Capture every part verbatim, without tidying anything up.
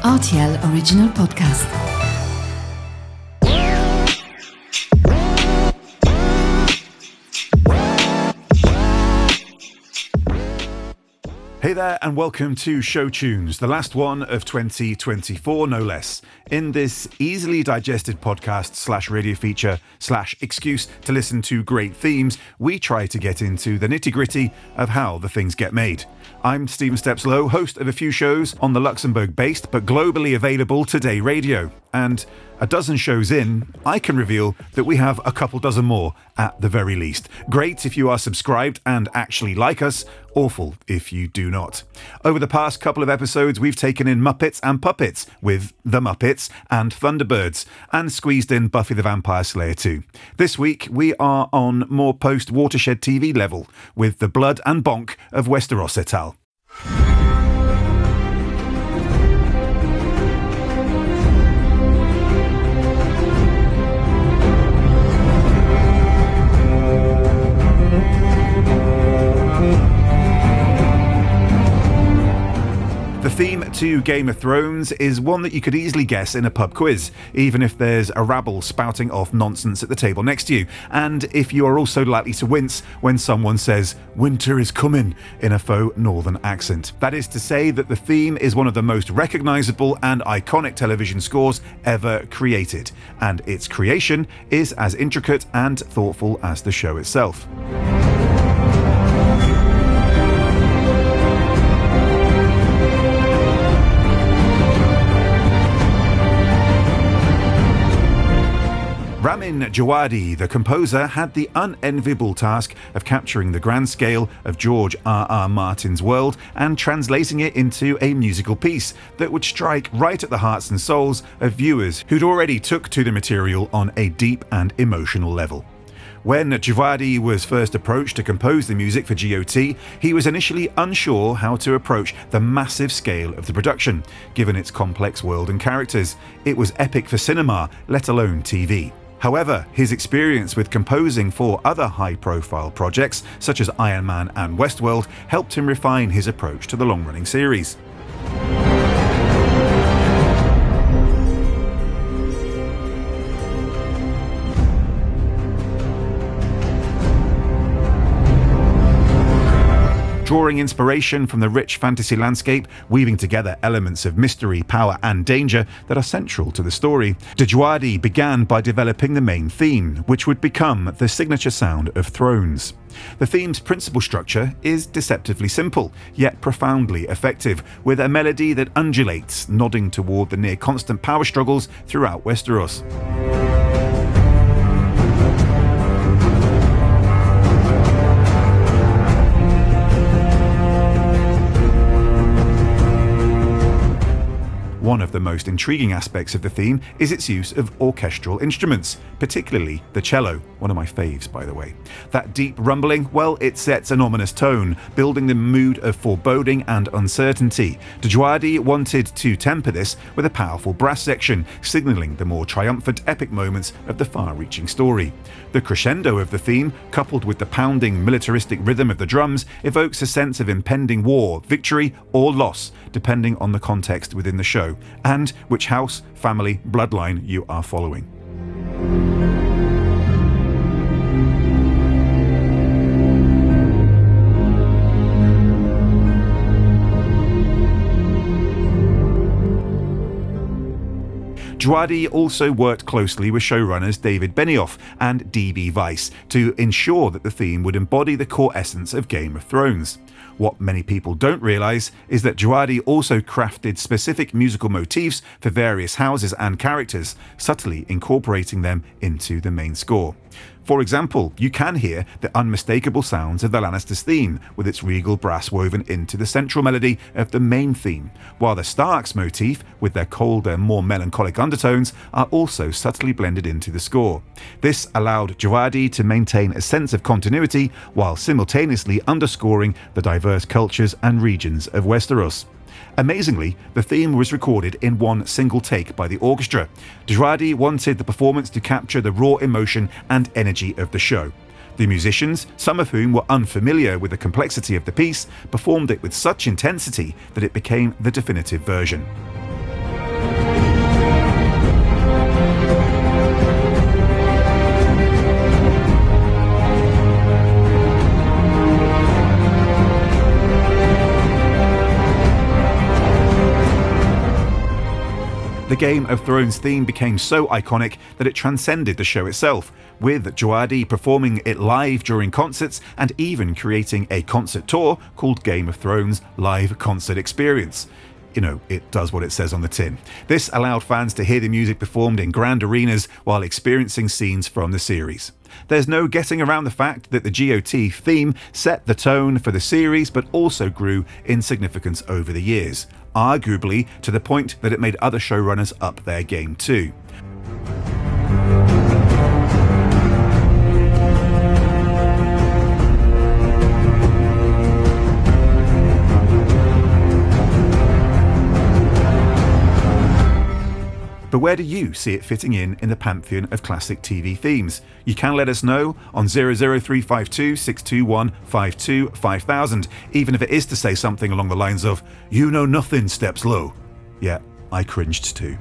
R T L Original Podcast. Hey there and welcome to Show Tunes, the last one of twenty twenty-four, no less. In this easily digested podcast slash radio feature slash excuse to listen to great themes, we try to get into the nitty-gritty of how the things get made. I'm Stephen Stepslow, host of a few shows on the Luxembourg-based but globally available Today Radio. And a dozen shows in, I can reveal that we have a couple dozen more at the very least. Great if you are subscribed and actually like us, awful if you do not. Over the past couple of episodes, we've taken in Muppets and Puppets with The Muppets and Thunderbirds, and squeezed in Buffy the Vampire Slayer too. This week, we are on more post-Watershed T V level with The Blood and Bonk of Westeros et al. The theme to Game of Thrones is one that you could easily guess in a pub quiz, even if there's a rabble spouting off nonsense at the table next to you, and if you are also likely to wince when someone says, "Winter is coming," in a faux northern accent. That is to say that the theme is one of the most recognisable and iconic television scores ever created, and its creation is as intricate and thoughtful as the show itself. Ramin Djawadi, the composer, had the unenviable task of capturing the grand scale of George R R. Martin's world and translating it into a musical piece that would strike right at the hearts and souls of viewers who'd already took to the material on a deep and emotional level. When Djawadi was first approached to compose the music for G O T, he was initially unsure how to approach the massive scale of the production, given its complex world and characters. It was epic for cinema, let alone T V. However, his experience with composing for other high-profile projects, such as Iron Man and Westworld, helped him refine his approach to the long-running series. Drawing inspiration from the rich fantasy landscape, weaving together elements of mystery, power and danger that are central to the story, Djawadi began by developing the main theme, which would become the signature sound of Thrones. The theme's principal structure is deceptively simple, yet profoundly effective, with a melody that undulates, nodding toward the near-constant power struggles throughout Westeros. One of the most intriguing aspects of the theme is its use of orchestral instruments, particularly the cello, one of my faves by the way. That deep rumbling, well, it sets an ominous tone, building the mood of foreboding and uncertainty. Djawadi wanted to temper this with a powerful brass section, signalling the more triumphant epic moments of the far-reaching story. The crescendo of the theme, coupled with the pounding militaristic rhythm of the drums, evokes a sense of impending war, victory or loss, depending on the context within the show, and which house, family, bloodline you are following. Djawadi also worked closely with showrunners David Benioff and D B Weiss to ensure that the theme would embody the core essence of Game of Thrones. What many people don't realise is that Djawadi also crafted specific musical motifs for various houses and characters, subtly incorporating them into the main score. For example, you can hear the unmistakable sounds of the Lannisters' theme, with its regal brass woven into the central melody of the main theme, while the Starks motif, with their colder, more melancholic undertones, are also subtly blended into the score. This allowed Djawadi to maintain a sense of continuity while simultaneously underscoring the diverse cultures and regions of Westeros. Amazingly, the theme was recorded in one single take by the orchestra. Djawadi wanted the performance to capture the raw emotion and energy of the show. The musicians, some of whom were unfamiliar with the complexity of the piece, performed it with such intensity that it became the definitive version. The Game of Thrones theme became so iconic that it transcended the show itself, with Djawadi performing it live during concerts and even creating a concert tour called Game of Thrones Live Concert Experience. You know, it does what it says on the tin. This allowed fans to hear the music performed in grand arenas while experiencing scenes from the series. There's no getting around the fact that the G O T theme set the tone for the series but also grew in significance over the years, arguably to the point that it made other showrunners up their game too. But where do you see it fitting in in the pantheon of classic T V themes? You can let us know on zero zero three five two six two one five two five thousand, even if it is to say something along the lines of, "You know nothing, Steps Low." Yeah, I cringed too.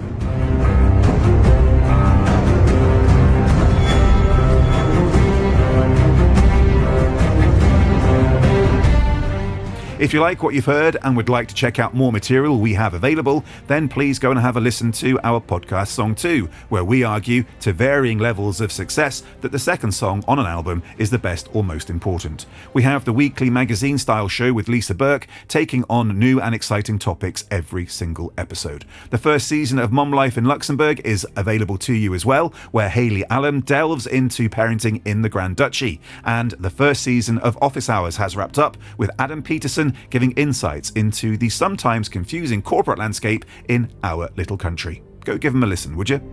If you like what you've heard and would like to check out more material we have available, then please go and have a listen to our podcast Song two, where we argue to varying levels of success that the second song on an album is the best or most important. We have the weekly magazine-style show with Lisa Burke, taking on new and exciting topics every single episode. The first season of Mom Life in Luxembourg is available to you as well, where Hayley Allen delves into parenting in the Grand Duchy. And the first season of Office Hours has wrapped up, with Adam Peterson giving insights into the sometimes confusing corporate landscape in our little country. Go give them a listen, would you?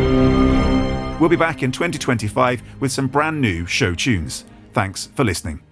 We'll be back in twenty twenty-five with some brand new show tunes. Thanks for listening.